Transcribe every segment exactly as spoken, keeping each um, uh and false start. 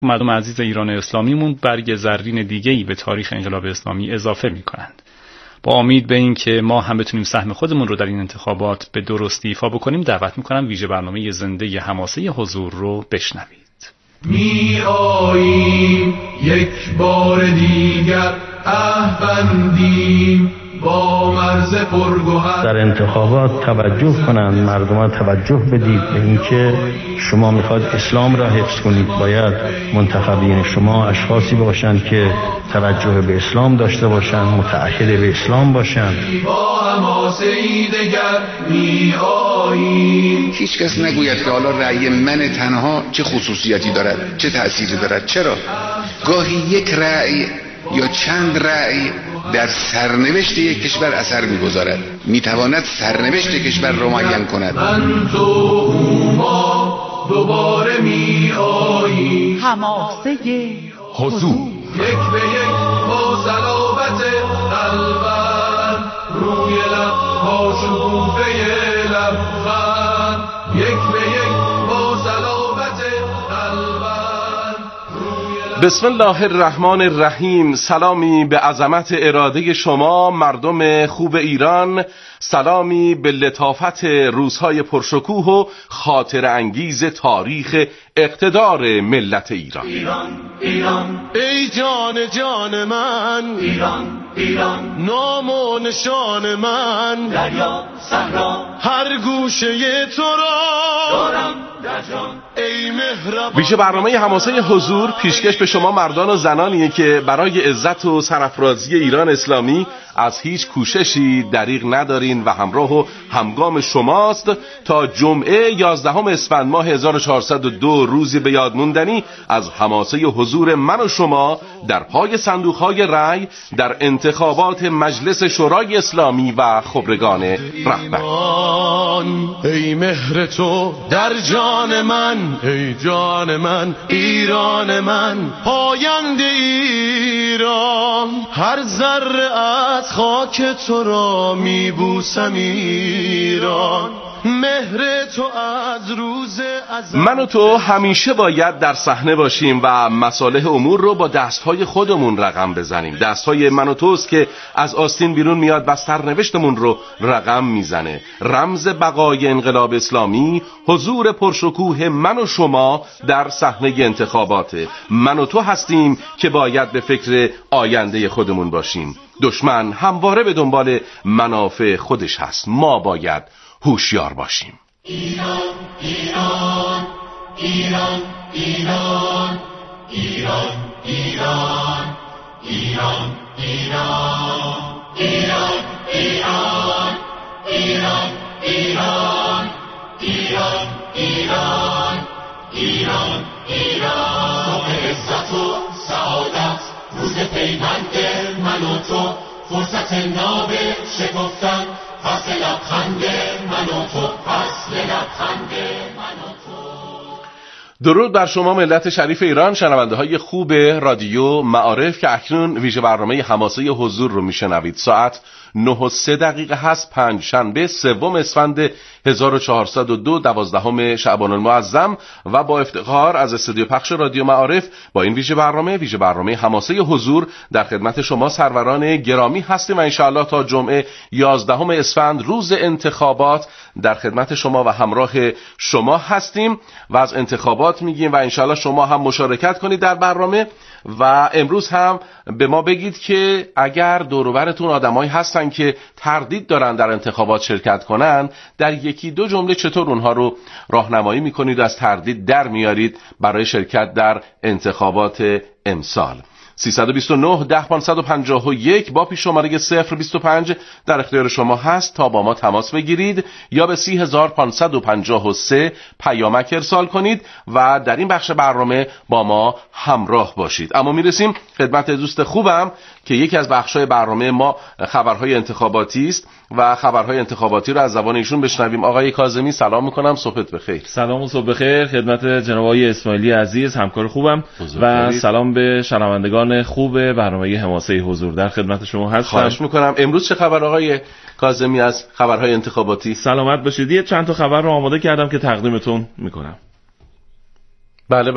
مردم عزیز ایران اسلامیمون برگ زرین دیگه‌ای به تاریخ انقلاب اسلامی اضافه می‌کنند. با امید به این که ما هم بتونیم سهم خودمون رو در این انتخابات به درستی ایفا بکنیم، دعوت می‌کنم ویژه برنامه زنده حماسه حضور رو بشنوید. می آییم یک بار دیگر عهد با مرز پرگوهر. در انتخابات توجه کنند، مردم توجه بدید به اینکه شما میخواد اسلام را حفظ کنید. باید منتخبین شما اشخاصی باشند که توجه به اسلام داشته باشند، متعهد به اسلام باشند. با حماسه‌ای دگر می آییم. هیچ کس نگوید که حالا رأی من تنها چه خصوصیتی دارد، چه تأثیری دارد. چرا؟ گاهی یک رأی یا چند رأی در سرنوشت یک کشور اثر می‌گذارد، می‌تواند سرنوشت کشور را معین کند. من تو ما دوباره می آییم. حماسه حضور یک به یک با صلابت قلبم، روی لب با شکوفه لبخند. یک به یک با صلابت قلبم، روی لب. بسم الله الرحمن الرحیم. سلامی به عظمت اراده شما مردم خوب ایران، سلامی به لطافت روزهای پرشکوه و خاطر انگیز تاریخ اقتدار ملت ایران. ایران ایران ای جان جان من، ایران ایران نام و نشان من، دریا صحرا هر گوشه تو را دارم در جان. ای مهربان. ویژه برنامه حماسه حضور پیشکش به شما مردان و زنانیه که برای عزت و سرافرازی ایران اسلامی از هیچ کوششی دریغ ندارین و همراه و همگام شماست تا جمعه یازدهم اسفند ماه هزار و چهارصد و دو، روزی به یاد موندنی از حماسه حضور من و شما در پای صندوق‌های رأی در انتخابات مجلس شورای اسلامی و خبرگان رهبر. ای مهر تو در جان من، ای جان من، ایران من، پاینده ایران، هر ذره از خاک تو را میبوسم ایران، مهر تو از روز از من و تو همیشه باید در صحنه باشیم و مصالح امور رو با دستهای خودمون رقم بزنیم. دستهای من و توست که از آستین بیرون میاد و سرنوشتمون رو رقم میزنه. رمز بقای انقلاب اسلامی حضور پرشکوه من و شما در صحنه انتخاباته. من و تو هستیم که باید به فکر آینده خودمون باشیم. دشمن همواره به دنبال منافع خودش هست. ما باید هوشیار باشیم. ایران ایران ایران ایران ایران ایران ایران ایران ایران ایران ایران ایران ایران ایران ایران ایران صبح عزت و سعادت، روز پیوند من و تو، فرصت ناب شکفتن، فصل لبخند من و تو، فصل لبخند من و تو. درود بر شما ملت شریف ایران، شنونده های خوب رادیو معارف که اکنون ویژه برنامه حماسه حضور رو میشنوید. ساعت نه و سه دقیقه هست، پنج شنبه سوم اسفند هزار و چهارصد و دو، دوازدهم شعبان المعظم، و با افتخار از استودیو پخش رادیو معارف با این ویژه برنامه ویژه برنامه حماسه حضور در خدمت شما سروران گرامی هستیم و انشاءالله تا جمعه یازدهم اسفند روز انتخابات در خدمت شما و همراه شما هستیم و از انتخابات میگیم و انشاءالله شما هم مشارکت کنید در برنامه. و امروز هم به ما بگید که اگر دور و برتون آدمایی هستن که تردید دارن در انتخابات شرکت کنن، در یکی دو جمله چطور اونها رو راهنمایی میکنید و از تردید در میارید برای شرکت در انتخابات امسال. سیصد و بیست و نه ده پانصد و پنجاه و یک با پیش شماره صفر بیست و پنج در اختیار شما هست تا با ما تماس بگیرید یا به سی هزار پانصد و پنجاه و سه پیامک ارسال کنید و در این بخش برنامه با ما همراه باشید. اما میرسیم خدمت دوست خوبم که یکی از بخش‌های برنامه ما خبرهای انتخاباتی است و خبرهای انتخاباتی رو از زبان ایشون بشنویم. آقای کاظمی سلام میکنم، صبحت بخیر. سلام و صبح بخیر خدمت جناب آقای اسماعیلی عزیز، همکار خوبم، و سلام به شنوندگان خوب برنامه حماسه حضور، در خدمت شما هستم. خواهش میکنم. امروز چه خبر آقای کاظمی از خبرهای انتخاباتی؟ سلامت باشید. یه چند تا خبر رو آماده کردم که تقدیمتون میکنم. بله بله.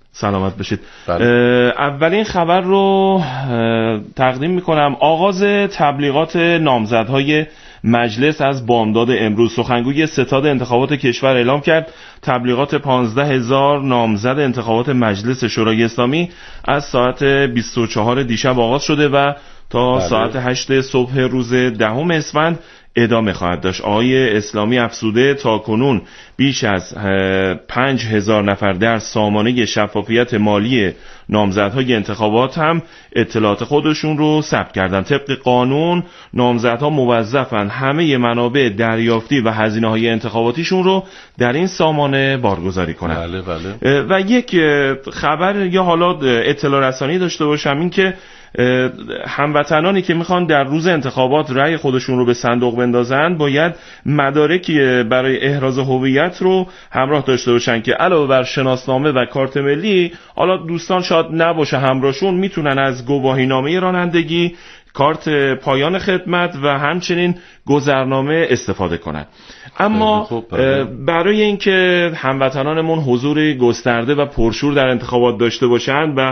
سلامت بشید. بله. اولین خبر رو تقدیم میکنم. آغاز تبلیغات نامزدهای مجلس از بامداد امروز. سخنگوی ستاد انتخابات کشور اعلام کرد تبلیغات پانزده هزار نامزد انتخابات مجلس شورای اسلامی از ساعت بیست و چهار دیشب آغاز شده و تا بله. ساعت هشت صبح روز دهم اسفند ادامه خواهد داشت. آقای اسلامی افزوده تا کنون بیش از پنج هزار نفر در سامانه شفافیت مالی نامزدهای انتخابات هم اطلاعات خودشون رو ثبت کردن. طبق قانون نامزدها موظفن همه منابع دریافتی و هزینه‌های انتخاباتیشون رو در این سامانه بارگذاری کنن. بله بله. و یک خبر یا حالا اطلاع رسانی داشته باشم، این که هموطنانی که میخوان در روز انتخابات رأی خودشون رو به صندوق بندازن باید مدارکی برای احراز هویت رو همراه داشته باشن که علاوه بر شناسنامه و کارت ملی، حالا دوستان شاید نباشه همراهشون، میتونن از گواهینامه رانندگی، کارت پایان خدمت و همچنین گذرنامه استفاده کنند. اما برای اینکه هموطنانمون حضور گسترده و پرشور در انتخابات داشته باشند و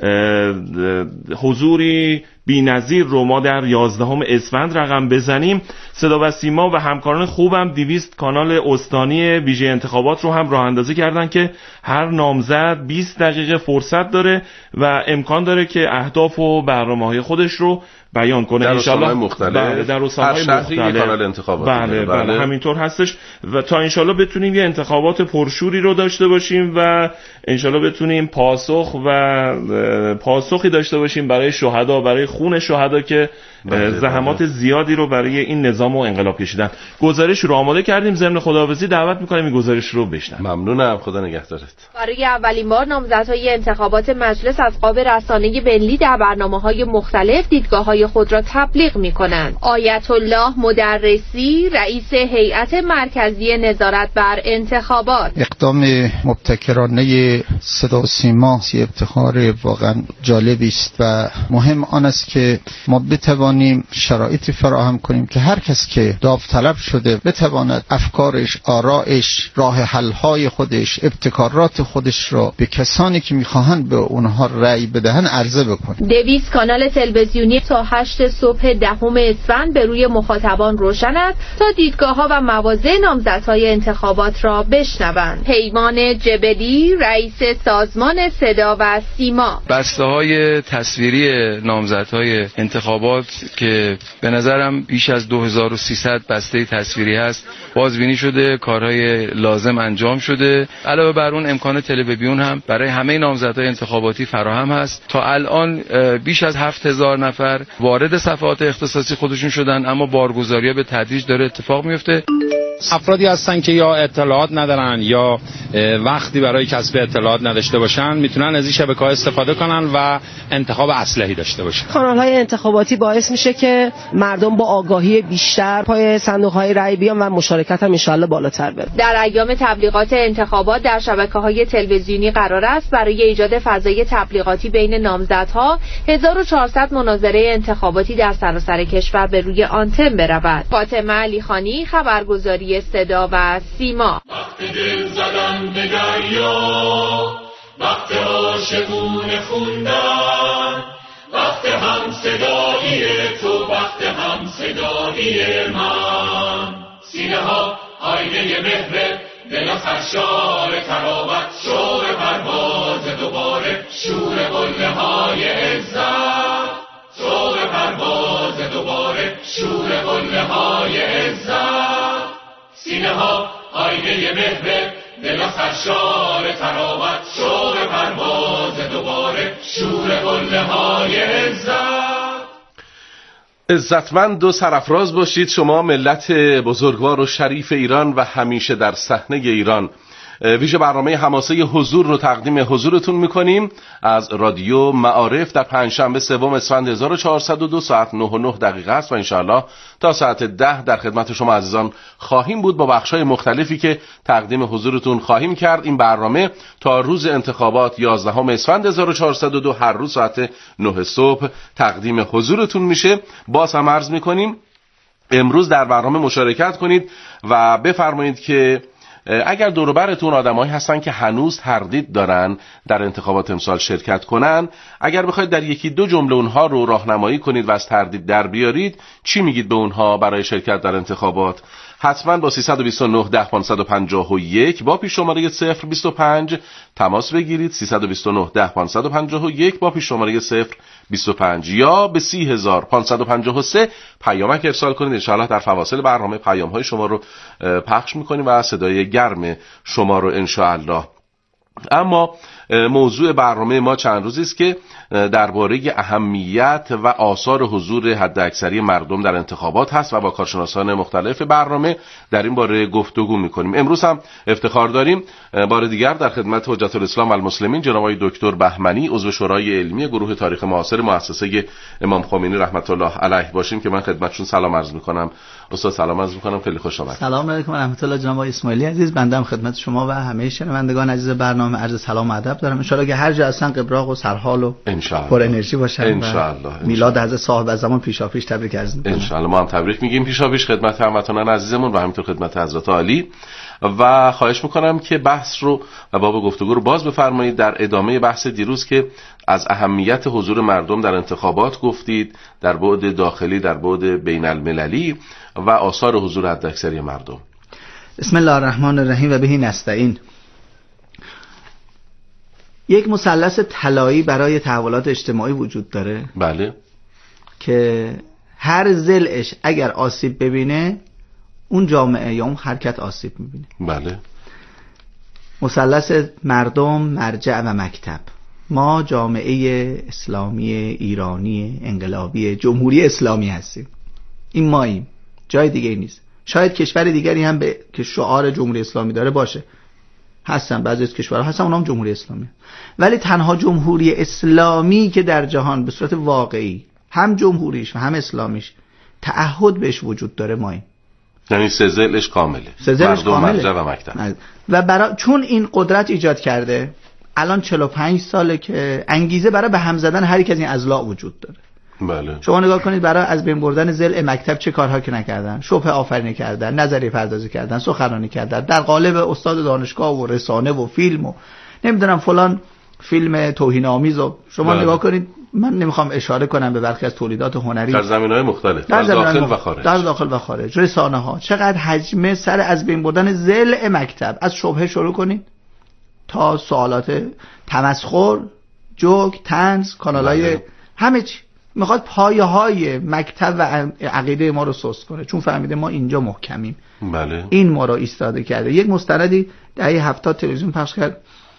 حضوری بی‌نظیر رو ما در یازدهم اسفند رقم بزنیم، صدا و سیما و همکاران خوبم دویست کانال استانی ویژه انتخابات رو هم راه اندازی کردن که هر نامزد بیست دقیقه فرصت داره و امکان داره که اهداف و برنامه‌های خودش رو بیان کنه. ان شاء الله مختلف بله در روزهای مختلف کانال انتخابات بله, بله بله همینطور هستش و تا ان شاء الله بتونیم یه انتخابات پرشوری رو داشته باشیم و ان شاء الله بتونیم پاسخ و پاسخی داشته باشیم برای شهدا، برای خون شهدا که بله زحمات بله. زیادی رو برای این نظام و انقلاب کشیدن. گزارش رو آماده کردیم، ضمن خداحافظی دعوت می‌کنیم این گزارش رو بشنویم. ممنونم، خدا نگهدارت. برای اولین بار نامزدهای انتخابات مجلس از قاب رسانه‌ای ملی در برنامه‌های مختلف دیدگاه‌های خود را تبلیغ می‌کنند. آیت الله مدرسی، رئیس هیئت مرکزی نظارت بر انتخابات: اقدام مبتکرانه صدا و سیما افتخار واقعا جالبی است و مهم آن است که ما بتوانیم شرایطی فراهم کنیم که هر کس که داوطلب شده بتواند افکارش، آرائش، راه حل‌های خودش، ابتکارات خودش را به کسانی که می‌خواهند به اونها رأی بدهند عرضه بکنه. دویست کانال تلویزیونی تا هشت صبح دهم اسفند به روی مخاطبان روشن است تا دیدگاه‌ها و مواضع نامزدهای انتخابات را بشنوند. پیمان جبلی، رئیس سازمان صدا و سیما: بسته‌های تصویری نامزدهای انتخابات که به نظرم بیش از دو هزار و سیصد بسته تصویری هست بازبینی شده، کارهای لازم انجام شده. علاوه بر اون امکان تلویزیون هم برای همه نامزدهای انتخاباتی فراهم هست. تا الان بیش از هفت هزار نفر وارد صفحات اختصاصی خودشون شدن، اما بارگذاری‌ها به تدریج داره اتفاق میفته. افرادی هستن که یا اطلاعات ندارن یا وقتی برای کسب اطلاعات نداشته باشن میتونن از این شبکه‌ها استفاده کنن و انتخاب اصلحی داشته باشن. کانال‌های انتخاباتی باعث میشه که مردم با آگاهی بیشتر پای صندوق‌های رأی بیان و مشارکت هم ان شاءالله بالاتر بره. در ایام تبلیغات انتخابات در شبکه‌های تلویزیونی قرار است برای ایجاد فضای تبلیغاتی بین نامزدها هزار و چهارصد مناظره انتخاباتی در سراسر کشور به روی آنتن برود. فاطمه علیخانی، خبرگزاری صدا و سیما. وقت دل زدن به دریا، وقت عاشقونه خوندن، وقت هم صدایی تو، وقت هم صدایی من. سینه ها آینه مهر، دل سرشار تراوت، شور پرواز دوباره، شور قله های عزت، شور پرواز دوباره، شور قله های عزت. سینه ها آینه مهر، دل سرشار تراوت، شور پرواز دوباره، شور قله های عزت. عزتمند و سرافراز باشید شما ملت بزرگوار و شریف ایران و همیشه در صحنه ایران. ویژه برنامه حماسه حضور رو تقدیم حضورتون میکنیم از رادیو معارف در پنجشنبه سوم اسفند هزار و چهارصد و دو ساعت نه و نه دقیقه است و انشاءالله تا ساعت ده در خدمت شما عزیزان خواهیم بود با بخشای مختلفی که تقدیم حضورتون خواهیم کرد. این برنامه تا روز انتخابات یازدهم اسفند هزار و چهارصد و دو هر روز ساعت نه صبح تقدیم حضورتون میشه. باز هم عرض میکنیم امروز در برنامه مشارکت کنید و بفرمایید که اگر دور و برتون آدمایی هستن که هنوز تردید دارن در انتخابات امسال شرکت کنن، اگر بخواید در یکی دو جمله اونها رو راهنمایی کنید و از تردید در بیارید، چی میگید به اونها برای شرکت در انتخابات؟ حتما با سیصد و بیست و نه ده پانصد و پنجاه و یک با پیش شماره صفر بیست و پنج تماس بگیرید. سیصد و بیست و نه ده پانصد و پنجاه و یک با پیش شماره صفر بیست و پنج یا به سی هزار پانصد و پنجاه و سه پیامک ارسال کنید. ان شاءالله در فواصل برنامه پیام‌های شما رو پخش می‌کنیم و صدای گرم شما رو ان شاءالله. اما موضوع برنامه ما چند روزی است که درباره اهمیت و آثار حضور حداکثری مردم در انتخابات هست و با کارشناسان مختلف برنامه در این باره گفتگو می‌کنیم. امروز هم افتخار داریم بار دیگر در خدمت حجت الاسلام و المسلمین جناب آقای دکتر بهمنی، عضو شورای علمی گروه تاریخ معاصر مؤسسه امام خمینی رحمت الله علیه باشیم که من خدمتشون سلام عرض می‌کنم. استاد سلام عرض می‌کنم، خیلی خوش آمدید. سلام علیکم و رحمت الله. جناب آقای اسماعیلی عزیز، بنده هم خدمت شما و همه شنوندگان عزیز برنامه عرض سلام و ادب دارم. ان شاءالله که هر جا هستن قبراق و سرحال و پر انرژی باشن و میلاد حضرت صاحب زمان پیشاپیش تبریک عرض می‌کنم. ان شاءالله ما هم تبریک میگیم پیشاپیش خدمت هموطنان عزیزمون و همینطور خدمت حضرت عالی و خواهش میکنم که بحث رو و باب گفتگو رو باز بفرمایید در ادامه بحث دیروز که از اهمیت حضور مردم در انتخابات گفتید، در بعد داخلی، در بعد بین المللی و آثار حضور حداکثری مردم. بسم الله الرحمن الرحیم و بهی نستعین. یک مثلث طلایی برای تحولات اجتماعی وجود داره. بله. که هر ضلعش اگر آسیب ببینه اون جامعه یا اون حرکت آسیب میبینه. بله. مثلث مردم، مرجع و مکتب. ما جامعه اسلامی ایرانی انقلابی جمهوری اسلامی هستیم. این ماییم، جای دیگه نیست. شاید کشور دیگری هم به که شعار جمهوری اسلامی داره باشه، هستن بعضی از کشورها هستن اونام جمهوری اسلامی، ولی تنها جمهوری اسلامی که در جهان به صورت واقعی هم جمهوریش و هم اسلامیش تعهد بهش وجود داره ماییم. یعنی سه ضلعش کامله، مردم، کامله. مرجع و مکتب. و برای چون این قدرت ایجاد کرده الان چهل و پنج ساله که انگیزه برای به هم زدن هر یک از این اضلاع وجود داره. بله. شما نگاه کنید برای از بین بردن ضلع مکتب چه کارها که نکردن، شبهه آفرینی کردن، نظریه پردازی کردن، سخنرانی کردن در قالب استاد دانشگاه و رسانه و فیلم و نمیدونم فلان فیلم توهین آمیز و شما بله. نگاه کنید، من نمیخوام اشاره کنم به برخی از تولیدات هنری در زمینه‌های مختلف، در, در داخل و خارج، در داخل و خارج، رسانه ها چقدر حجم سر از بین بردن ضلع مکتب، از شبهه شروع کنید تا سوالات تمسخر، جوک، طنز، کانالای بله. همه چی میخواد پایه های مکتب و عقیده ما رو سست کنه، چون فهمیده ما اینجا محکمیم. بله. این ما رو ایستاده کرده. یک مستندی دهه هفتاد تلویزیون پخش کرد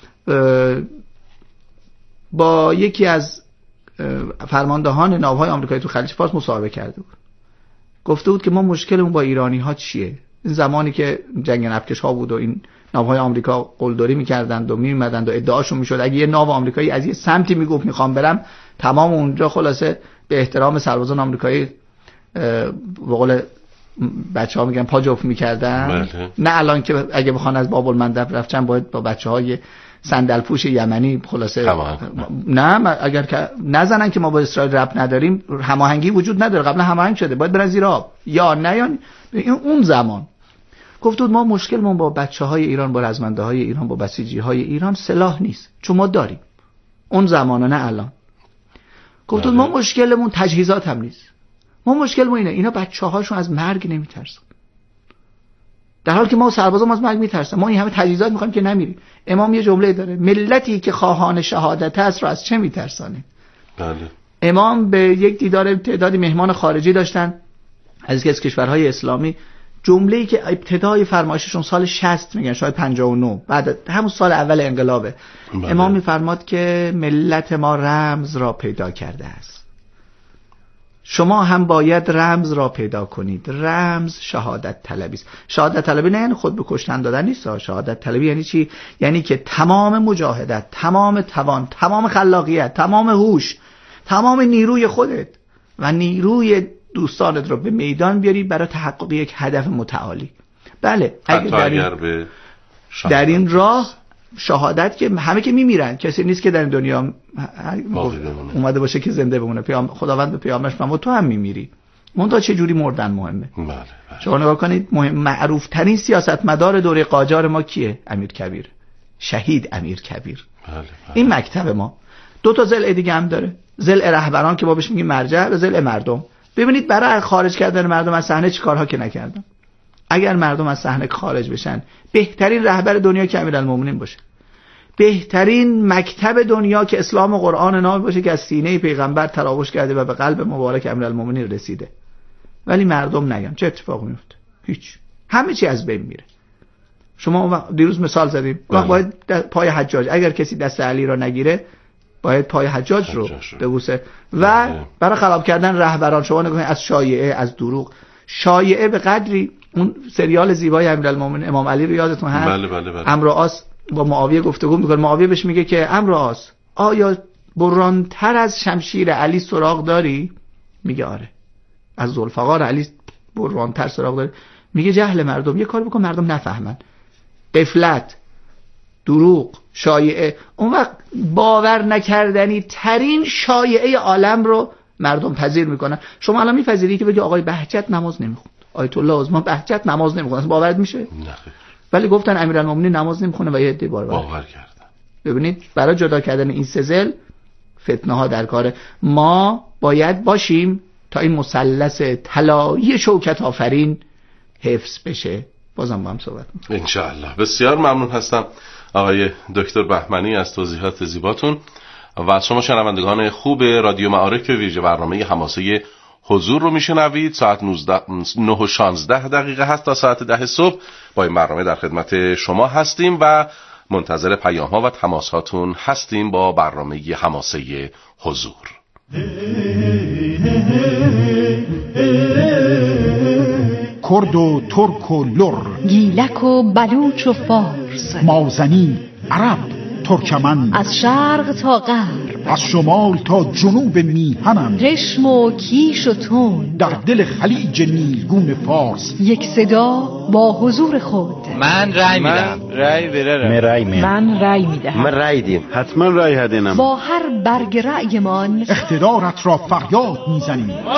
با یکی از فرماندهان ناوهای آمریکایی تو خلیج فارس مصاحبه کرده بود. گفته بود که ما مشکلمون با ایرانی ها چیه؟ این زمانی که جنگ نفتکش ها بود و این ناوهای آمریکا قلدری می‌کردند و می‌اومدند و ادعاشون می‌شد اگه یه ناو آمریکایی از یه سمتی میگفت می‌خوام برم، تمام اونجا خلاصه به احترام سربازان آمریکایی به قول بچه‌ها میگن پا جفت می‌کردن. نه الان که اگه بخوان از باب المندب رفتن باید با بچه‌های صندلپوش یمنی خلاصه نه اگر که نزنن که ما با اسرائیل ربط نداریم، هماهنگی وجود نداره، قبلا هماهنگ شده، باید برن زیر آب یا نه. یا اون زمان گفت ما مشکلمون با بچه‌های ایران، با رزمنده‌های ایران، با بسیجی‌های ایران سلاح نیست، چون ما داریم. اون زمان نه الان. گفت ما مشکلمون تجهیزات هم نیست، ما مشکلمون اینه اینا بچه‌هاشون از مرگ نمیترسن، در حالی که ما سربازام از مرگ میترسن. ما این همه تجهیزات میخوایم که نمیریم. امام یه جمله داره، ملتی که خواهان شهادت است رو از چه میترسانه؟ بله. امام به یک دیدار تعدادی مهمان خارجی داشتن از از کشورهای اسلامی، جمله‌ای که ابتدای فرمایششون سال شصت میگن، شاید پنجاه و نه، بعد همون سال اول انقلابه. بله. امام میفرماد که ملت ما رمز را پیدا کرده است، شما هم باید رمز را پیدا کنید. رمز شهادت طلبی است. شهادت طلبی نه یعنی خود به کشتن دادن نیست. شهادت طلبی یعنی چی؟ یعنی که تمام مجاهدت، تمام توان، تمام خلاقیت، تمام هوش، تمام نیروی خودت و نیروی دوستانت رو به میدان بیاری برای تحقق یک هدف متعالی. بله، اگر در این, در این راه شهادت که همه که میمیرن، کسی نیست که در این دنیا اومده باشه که زنده بمونه. پیام خداوند به پیامبرش فرمود تو هم میمیری. منتها چه جوری مردن مهمه. بله بله. شما نگاه کنید مهم معروف ترین سیاستمدار دوره قاجار ما کیه؟ امیر کبیر، شهید امیر کبیر. بله بله. این مکتب ما دو تا ضلع دیگه هم داره، ضلع رهبران که ما بهش میگیم مرجع و ضلع مردم. ببینید برای خارج کردن مردم از صحنه چه کارها که نکردن. اگر مردم از صحنه خارج بشن، بهترین رهبر دنیا که امیرالمومنین باشه، بهترین مکتب دنیا که اسلام و قرآن نام باشه که از سینه پیغمبر تراوش کرده و به قلب مبارک امیرالمومنین رسیده، ولی مردم نگن، چه اتفاقی میفته؟ هیچ، همه چی از بین میره. شما دیروز مثال زدیم، باید پای حجاج، اگر کسی دست علی را نگیره باید پای حجاج رو ببوسه. و برای خراب کردن رهبران شما نگاه از شایعه، از دروغ. شایعه به قدری، اون سریال زیبای امیرالمومنین امام علی رو یادتون هست؟ بله بله بله. عمرو عاص با معاویه گفتگو میکنه، معاویه بهش میگه که عمرو عاص آیا برانتر از شمشیر علی سراغ داری؟ میگه آره. از ذوالفقار علی برانتر سراغ داری؟ میگه جهل مردم، یه کار بکن مردم نفهمن. غفلت، دروغ، شایعه. اون وقت باور نکردنی ترین شایعه عالم رو مردم پذیر میکنن. شما الان میپذیری که بگی آقای بهجت نماز نمیخوند، آیت الله عثمان بهجت نماز نمیخوند، اصلا باورت میشه؟ نه. ولی گفتن امیرالمومنین نماز نمیخونه و یه عده باور باور کردن. ببینید برای جدا کردن این سه ضلع فتنه ها در کاره. ما باید باشیم تا این مثلث طلایی شوکت آفرین حفظ بشه. بازم با هم صحبت می‌کنیم ان شاء الله. بسیار ممنون هستم آقای دکتر بهمنی از توضیحات زیباتون و از شما شنوندگان خوب رادیو معارف که ویژه برنامه حماسه حضور رو میشنوید. ساعت نه و شانزده دقیقه هست تا ساعت ده صبح با این برنامه در خدمت شما هستیم و منتظر پیام ها و تماس هاتون هستیم با برنامه حماسه حضور. کرد و ترک و لر، گیلک و بلوچ و فارس، مازنی، عرب، ترکمن، از شرق تا غرب، از شمال تا جنوب میهنم، رشم و کیش و تون، در دل خلیج نیلگون فارس، یک صدا با حضور خود. من رای میدم. رای برم. من رای میدم. من رای میدم. من رای دیم. حتما رای هدینم. با هر برگ رأیمان اقتدارت را فریاد میزنیم. ما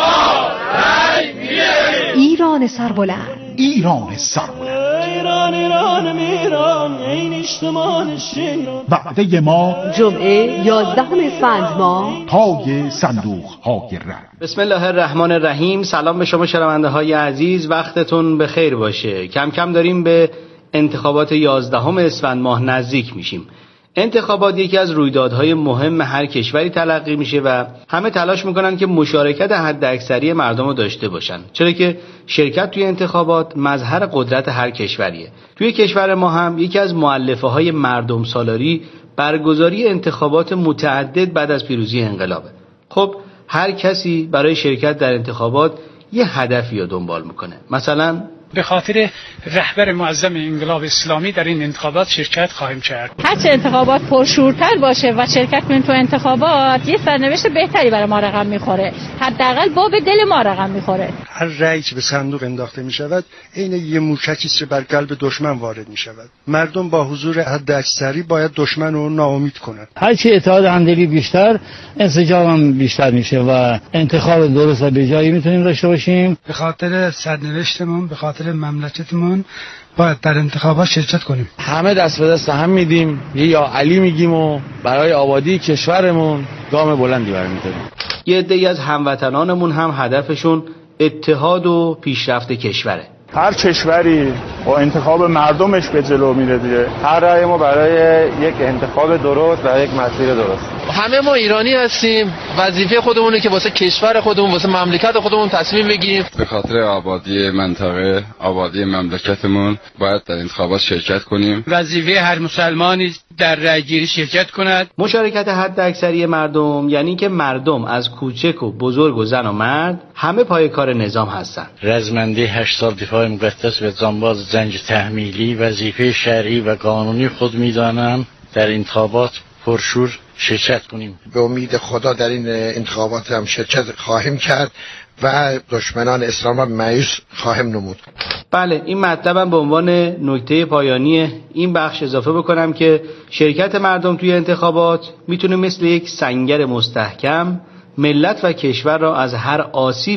رای میدیم. ایران سربلند، ایران سربلند، ایران ایران میران، این اجتماع شیران. وعده ما جمعه یازدهم اسفند ماه، پای صندوق های رای. بسم الله الرحمن الرحیم. سلام به شما شنونده های عزیز، وقتتون بخیر باشه. کم کم داریم به انتخابات یازدهم اسفند ماه نزدیک میشیم. انتخابات یکی از رویدادهای مهم هر کشوری تلقی میشه و همه تلاش میکنن که مشارکت حداکثری مردم رو داشته باشن، چرا که شرکت توی انتخابات مظهر قدرت هر کشوریه. توی کشور ما هم یکی از مؤلفه های مردم سالاری برگزاری انتخابات متعدد بعد از پیروزی انقلابه. خب هر کسی برای شرکت در انتخابات یه هدفی رو دنبال میکنه. مثلا به خاطر رهبر معظم انقلاب اسلامی در این انتخابات شرکت خواهیم کرد. هرچه انتخابات پرشورتر باشه و شرکت کنیم تو انتخابات، یه سرنوشت بهتری برای ما رقم میخوره. حداقل باب دل ما رقم میخوره. هر رأیی که به صندوق انداخته میشود عین یه موشکی است که بر قلب دشمن وارد میشود. مردم با حضور حداکثری باید دشمن رو ناامید کنند. هر چی اتحاد همدلی بیشتر، انسجام بیشتر میشه و انتخاب درست و بجایی میتونیم داشته باشیم. به خاطر سرنوشتمون، به خاطر مملکتمون باید در انتخابات شرکت کنیم. همه دست به دست هم میدیم، یه یا علی میگیم و برای آبادی کشورمون گام بلندی برمی‌داریم. یه عده‌ای از هموطنانمون هم هدفشون اتحاد و پیشرفت کشوره. هر کشوری با انتخاب مردمش به جلو میره دیگه. هر رأی ما برای یک انتخاب درست و یک مسیر درست. همه ما ایرانی هستیم، وظیفه خودمونه که واسه کشور خودمون، واسه مملکت خودمون تصمیم بگیریم. به خاطر آبادی منطقه، آبادی مملکتمون باید در انتخابات شرکت کنیم. وظیفه هر مسلمانی در رأیگیری شرکت کند. مشارکت حداکثری مردم یعنی که مردم از کوچک و بزرگ و زن و مرد همه پای کار نظام هستن. رزمنده هشت سال دفاع مقدس و زنباز زنج تحمیلی وظیفه شرعی و قانونی خود میدانم در انتخابات پرشور شرکت کنیم. به امید خدا در این انتخابات هم شرکت خواهیم کرد و دشمنان اسلام را مایوس خواهیم نمود. بله، این مطلبم به عنوان نکته پایانی این بخش اضافه بکنم که شرکت مردم توی انتخابات میتونه مثل یک سنگر مستحکم ملت و کشور را از هر آسیبی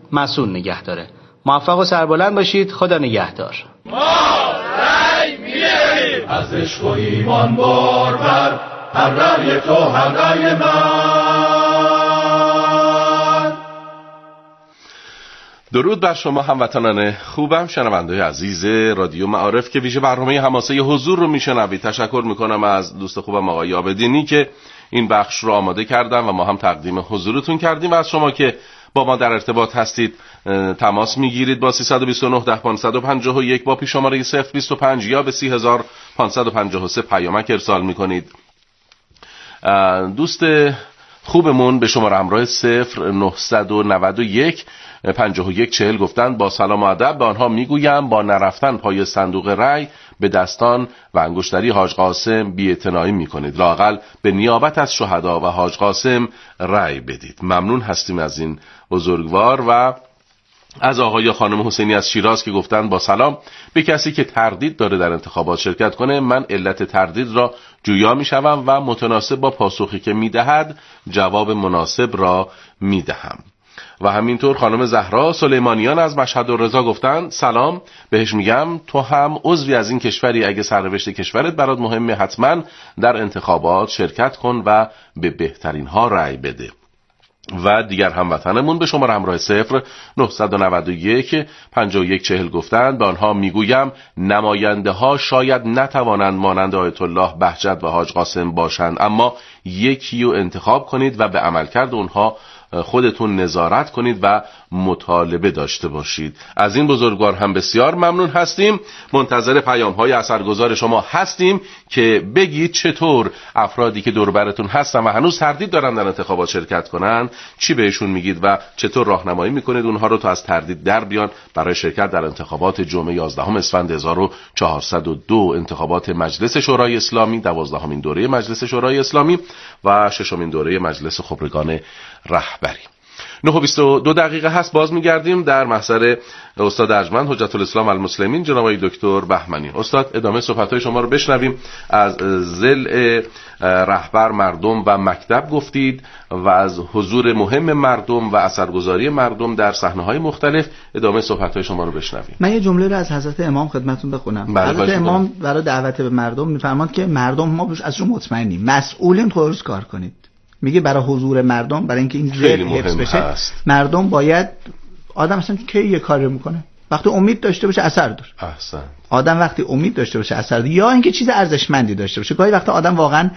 مسئول نگه داره. موفق و سربلند باشید. خدا نگهدار. ما رأی میدهیم از عشق و ایمان بارور، هر رأی تو هر رأی من. درود بر شما هموطنان خوبم، شنونده عزیز رادیو معارف که ویژه برنامه حماسه حضور رو میشنوید. تشکر میکنم از دوست خوبم آقای آبدینی که این بخش رو آماده کردم و ما هم تقدیم حضورتون کردیم و از شما که با ما در ارتباط هستید تماس میگیرید با سیصد و بیست و نه ده پانصد و پنجاه و یک با پیش‌شماره صفر بیست و پنج یا به سی هزار پانصد و پنجاه و سه پیامک ارسال میکنید. دوست خوبمون به شماره همراه صفر نهصد و نود و یک پنجاه و یک چهل گفتند با سلام و ادب به آنها میگویم با نرفتن پای صندوق رای به دستان و انگشتری حاج قاسم بی‌اعتنایی میکنید، لااقل به نیابت از شهدا و حاج قاسم رای بدید. ممنون هستیم از این بزرگوار. و از آقای یا خانم حسینی از شیراز که گفتند با سلام، به کسی که تردید داره در انتخابات شرکت کنه من علت تردید را جویا میشوم و متناسب با پاسخی که میدهد جواب مناسب را میدهم. و همینطور خانم زهرا سلیمانیان از مشهد و رضا گفتند سلام، بهش میگم تو هم عضوی از این کشوری، اگه سرنوشت کشورت برات مهمه حتما در انتخابات شرکت کن و به بهترین ها رأی بده. و دیگر هموطنمون به شماره همراه صفر نهصد و نود و یک پنجاه و یک چهل گفتند به آنها میگویم نماینده ها شاید نتوانند مانند آیت الله بهجت و حاج قاسم باشند، اما یکی رو انتخاب کنید و به عملکرد اونها خودتون نظارت کنید و مطالبه داشته باشید. از این بزرگوار هم بسیار ممنون هستیم. منتظر پیام های اثرگذار شما هستیم که بگید چطور افرادی که دور براتون هستن و هنوز تردید دارن در انتخابات شرکت کنن چی بهشون میگید و چطور راهنمایی میکنید اونها رو تا از تردید در بیان برای شرکت در انتخابات جمعه یازدهم اسفند هزار و چهارصد و دو، انتخابات مجلس شورای اسلامی، دوازدهمین دوره مجلس شورای اسلامی و ششمین دوره مجلس خبرگان رهبری. نه و بیست و دو دقیقه هست. باز میگردیم در محضر استاد ارجمند حجت الاسلام المسلمین جناب آقای دکتر بهمنی. استاد ادامه صحبت‌های شما رو بشنویم. از ضلع رهبر مردم و مکتب گفتید و از حضور مهم مردم و اثرگذاری مردم در صحنه‌های مختلف. ادامه صحبت‌های شما رو بشنویم. من یه جمله رو از حضرت امام خدمتتون بخونم. حضرت امام برای دعوت به مردم می‌فرماد که مردم ما ازشون مطمئنیم، مسئولین درست کار کنید. میگه برای حضور مردم، برای اینکه این ذهن حفظ بشه هست. مردم باید آدم اصلا کی یه کاری میکنه وقتی امید داشته باشه اثر داره. احسن. آدم وقتی امید داشته باشه اثر داره، یا اینکه چیز ارزشمندی داشته باشه. گاهی وقتا آدم واقعا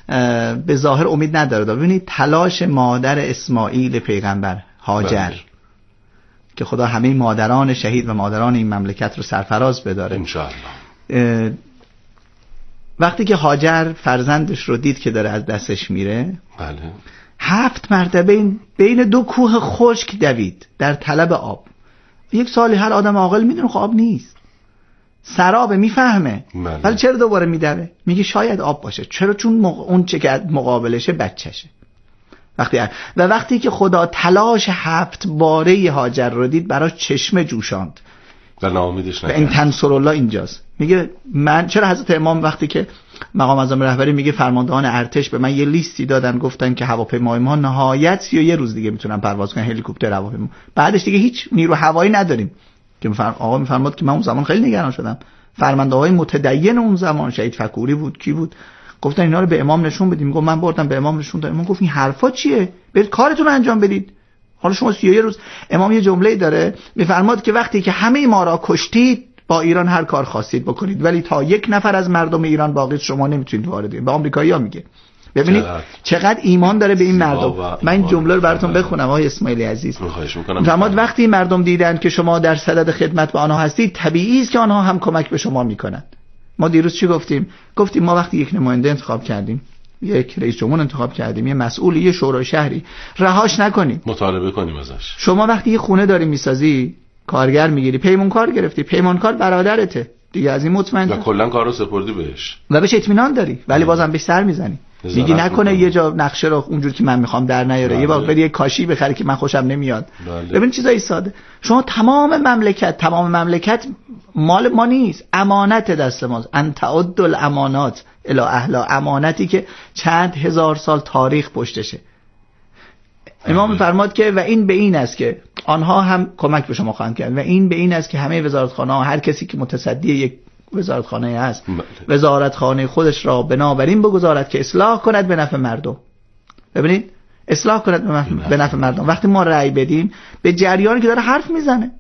به ظاهر امید نداره. ببینید تلاش مادر اسماعیل پیغمبر هاجر بله. که خدا همه مادران شهید و مادران این مملکت رو سرفراز بداره ان شاء الله. وقتی که هاجر فرزندش رو دید که داره از دستش میره بله. هفت مرتبه بین دو کوه خشک دوید در طلب آب. یک سالی هر آدم عاقل میدونه خب آب نیست، سرابه، میفهمه، بله. ولی چرا دوباره میدوه؟ میگه شاید آب باشه. چرا؟ چون اون چه که مقابلشه بچهشه. وقتی و وقتی که خدا تلاش هفت باره هاجر رو دید براش چشمه جوشاند و ناامیدش نکرد. این تنصر الله اینجاست. میگه من چرا حضرت امام وقتی که مقام اعظم رهبری میگه فرماندهان ارتش به من یه لیستی دادن گفتن که هواپیمای ما نهایت سی و یک روز دیگه میتونن پرواز کنن، هلیکوپتر هواپیما، بعدش دیگه هیچ نیرو هوایی نداریم. که میفرم آقا میفرماد که من اون زمان خیلی نگران شدم. فرمانده‌های متدین اون زمان شهید فکوری بود، کی بود، گفتن اینا رو به امام نشون بدیم. گفت من بردم به امام نشون دادم. امام گفت این حرفا چیه؟ برید کارتون انجام بدید. حالا شما سی و یک روز. امام یه جمله‌ای داره میفرماد که وقتی که همه ما را کشتید با ایران هر کار خواستید بکنید، ولی تا یک نفر از مردم ایران باقی شما نمیتونید وارد. به آمریکایی‌ها میگه. ببینید چقدر, چقدر ایمان داره به این مردم. من این جمله رو براتون بخونم آقای اسماعیلی عزیز. فرمود وقتی مردم دیدن که شما در صدد خدمت به آنها هستید، طبیعی است که آنها هم کمک به شما میکنند. ما دیروز چی گفتیم؟ گفتیم ما وقتی یک نماینده انتخاب کردیم، یک رئیس جمهور انتخاب کردیم، یه مسئول، یه شورای شهری، رهاش نکنید، مطالبه کنیم ازش. شما وقتی یه خونه داری میسازی، کارگر میگیری، پیمانکار گرفتی، پیمانکار برادرته دیگه، از این مطمئن و کلا کارو سپردی بهش و بهش اطمینان داری، ولی بازم بهش سر میزنی، میگی نکنه یه جا نقشه رو اونجوری که من میخوام در نیاره، بله. یه بار بری یه کاشی بخری که من خوشم نمیاد. بله. ببین چیزای ساده. شما تمام مملکت تمام مملکت مال ما نیست، امانت دست ماست. ان تعد الامانات الی اهلا، امانتی که چند هزار سال تاریخ پشتشه. امام فرماد که و این به این است که آنها هم کمک به شما خواهند کرد و این به این است که همه وزارتخانه ها، هر کسی که متصدی یک وزارتخانه هست وزارتخانه خودش را بنابراین بگذارد که اصلاح کند به نفع مردم. ببینید اصلاح کند به نفع مردم. وقتی ما رأی بدیم به جریانی که داره حرف میزنه،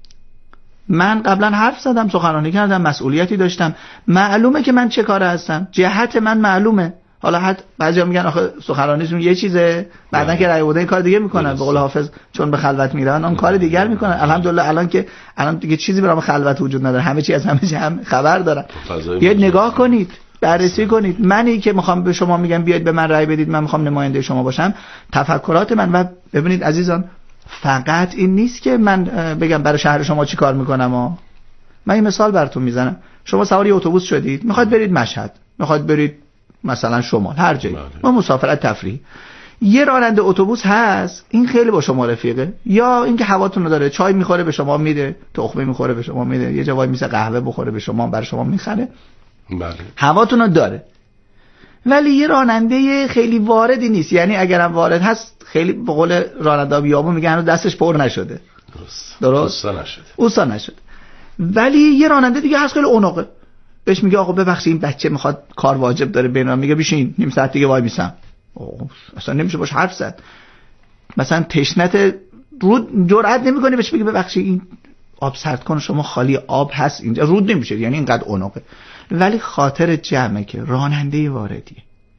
من قبلا حرف زدم، سخنرانی کردم، مسئولیتی داشتم، معلومه که من چه کاره هستم، جهت من معلومه. حالا حد بعضیا میگن آخه سخنرانیشون یه چیزه، بعدن که رأی بوده کار دیگه میکنن، به قول حافظ چون به خلوت میرن اون کار دیگر میکنن. الحمدلله الان که الان دیگه چیزی برام خلوت وجود نداره، همه چی از همه چی هم خبر دارن. بیاید نگاه کنید، بررسی کنید. منی که میخوام به شما میگم بیاید به من رأی بدید، من میخوام نماینده شما باشم، تفکرات من و ببینید عزیزان، فقط این نیست که من بگم برای شهر شما چی کار میکنم ها. من این مثال براتون میزنم. شما سوار یه اتوبوس شدید، میخواید برید مشهد، میخواید برید مثلا شمال، هر جایی، ما مسافرت تفریح، یه راننده اتوبوس هست این خیلی با شما رفیقه، یا اینکه هواتون رو داره، چای میخوره به شما میده، تخمه میخوره به شما میده، یه جا وای میسه قهوه بخوره به شما برای شما میخره، بله هواتون رو داره. ولی یه راننده خیلی واردی نیست، یعنی اگرم وارد هست خیلی به قول راننده بیابون میگن هنوز دستش پر نشده، درست درست نشده اوسا نشده. ولی یه راننده دیگه هست خیلی اونقه، بهش میگه آقا ببخشید این بچه میخواد کار واجب داره بینام، میگه بشین نیم ساعت دیگه وای میسم. اصلا نمیشه باش حرف زد. مثلا تشنت رود جرئت نمیکنه بهش بگه ببخشید این آب سرد کن، شما خالی آب هست اینجا، رود نمیشه، یعنی اینقدر اونقه. ولی خاطر جمعه که راننده واردیه،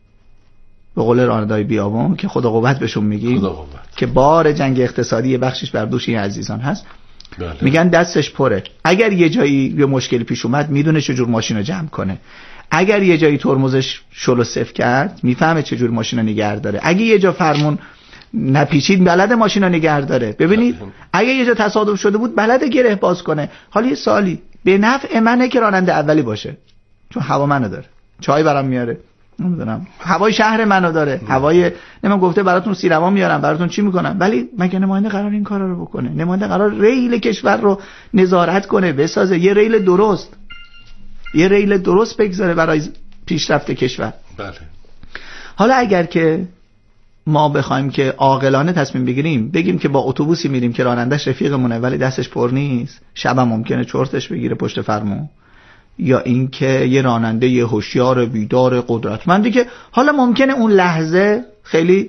به قول راننده‌های بیابون که خدا قوت بهشون میگیم که بار جنگ اقتصادی بخشش بر دوش این عزیزان هست، بله. میگن دستش پره، اگر یه جایی یه مشکلی پیش اومد میدونه چجور ماشین رو جمع کنه، اگر یه جایی ترمزش شل و صفر کرد میفهمه چجور ماشین رو نگه داره، اگه یه جا فرمون نپیچید بلد ماشین رو نگه داره. ببینید اگه یه جا تصادف شده بود بلد گره باز کنه. حالا یه سالی به نفع منه که راننده اولی باشه، چون هوا منو داره، چای برام میاره، نمیدونم هوای شهر منو داره، هوای نمیدونم گفته براتون سینما میارم، براتون چی میکنم. ولی مگه نماینده قرار این کارا رو بکنه؟ نماینده قرار ریل کشور رو نظارت کنه، بسازه، یه ریل درست، یه ریل درست بگذاره برای پیشرفت کشور. بله. حالا اگر که ما بخوایم که عاقلانه تصمیم بگیریم، بگیم که با اتوبوسی میریم که رانندش رفیقمونه ولی دستش پر نیست، شبم ممکنه چرتش بگیره پشت فرمون، یا اینکه یه راننده یه هوشیار بیدار قدرتمندی که حالا ممکنه اون لحظه خیلی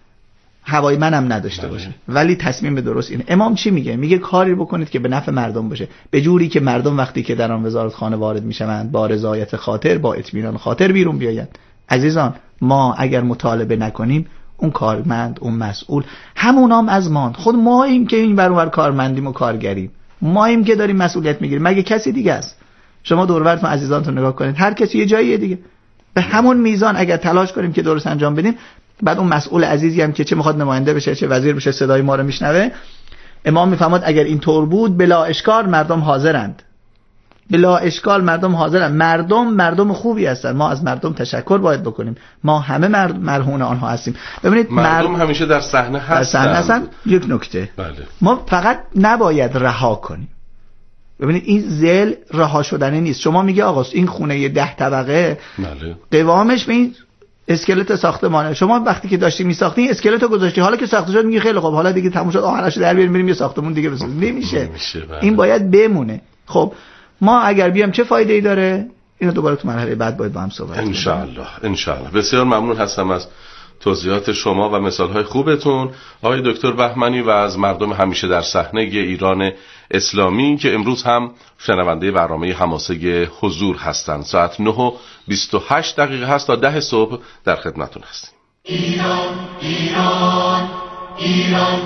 هوای منم نداشته باشه، ولی تصمیم درست اینه. امام چی میگه؟ میگه کاری بکنید که به نفع مردم باشه، به جوری که مردم وقتی که در آن وزارتخانه وارد میشوند با رضایت خاطر، با اطمینان خاطر بیرون بیایند. عزیزان ما اگر مطالبه نکنیم، اون کارمند، اون مسئول، همونام از ماند. خود ماییم که این برابر کارمندیم و کارگریم، ماییم که داریم مسئولیت میگیریم، مگه کسی دیگه است؟ شما دور و برتون عزیزانتون نگاه کنید، هر کسی یه جاییه دیگه. به همون میزان اگر تلاش کنیم که درست انجام بدیم، بعد اون مسئول عزیزی هم که چه میخواد نماینده بشه چه وزیر بشه صدای ما رو میشنوه، امام میفهمد اگر این طور بود بلا اشکال مردم حاضرند، بلا اشکال مردم حاضرند، مردم مردم خوبی هستن، ما از مردم تشکر باید بکنیم، ما همه مرد مرهون آنها هستیم. ببینید مردم مرد... همیشه در صحنه هستن. هستن. یک نکته بله. ما فقط نباید رها کنیم. ببینید این زل رها شدنی نیست. شما میگه آقا این خونه ده طبقه بله. قوامش به این اسکلت ساختمانه، شما وقتی که داشتی میساختی اسکلتو گذاشتی، حالا که ساخته شد میگی خیلی خوب حالا دیگه تموم شد آخرش در بیاریم بریم یه ساختمون دیگه بسازیم. نمیشه, نمیشه بله. این باید بمونه. خب ما اگر بیام چه فایده ای داره؟ اینو دوباره تو مرحله بعد باید با هم صحبت کنیم. ان شاء الله ان شاء الله. بسیار ممنون هستم از توضیحات شما و مثالهای خوبتون آقای دکتر بهمنی و از مردم همیشه در صحنه ایران اسلامی که امروز هم شنونده برنامه حماسه حضور هستند. ساعت نه و بیست و هشت دقیقه هست تا ده صبح در خدمتتون هستیم. ایران ایران ایران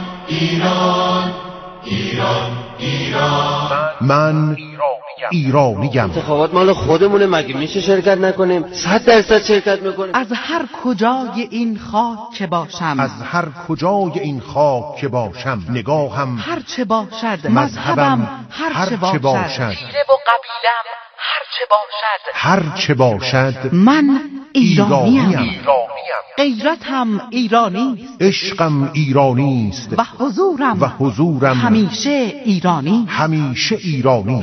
ایران ایران ایران من ایرانیم. انتخابات مال خودمونه، مگه میشه شرکت نکنیم؟ صد درصد شرکت میکنیم. از هر کجای این خاک که باشم، از هر کجای این خاک که باشم، نگاهم هر چه باشد، مذهبم هر چه باشد، خیره و قبیلم هر چه باشد، هر چه باشد من ایرانیم. غیرتم ایرانی است، عشقم ایرانی است و حضورم و حضورم همیشه ایرانی، همیشه ایرانی.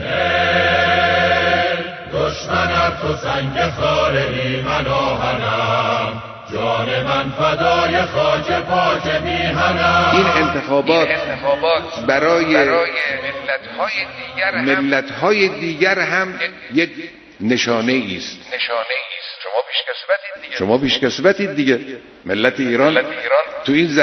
دشمن تو سنگ خاره ای من آهنم، جان من فدای خاک پاک میهنم. این انتخابات, این انتخابات برای, برای ملت‌های دیگر, ملت‌های دیگر هم یک نشانه است. نشانه است. شما پیشکسوتید دیگه. شما پیشکسوتید دیگه. ملت ایران, ملت ایران تو این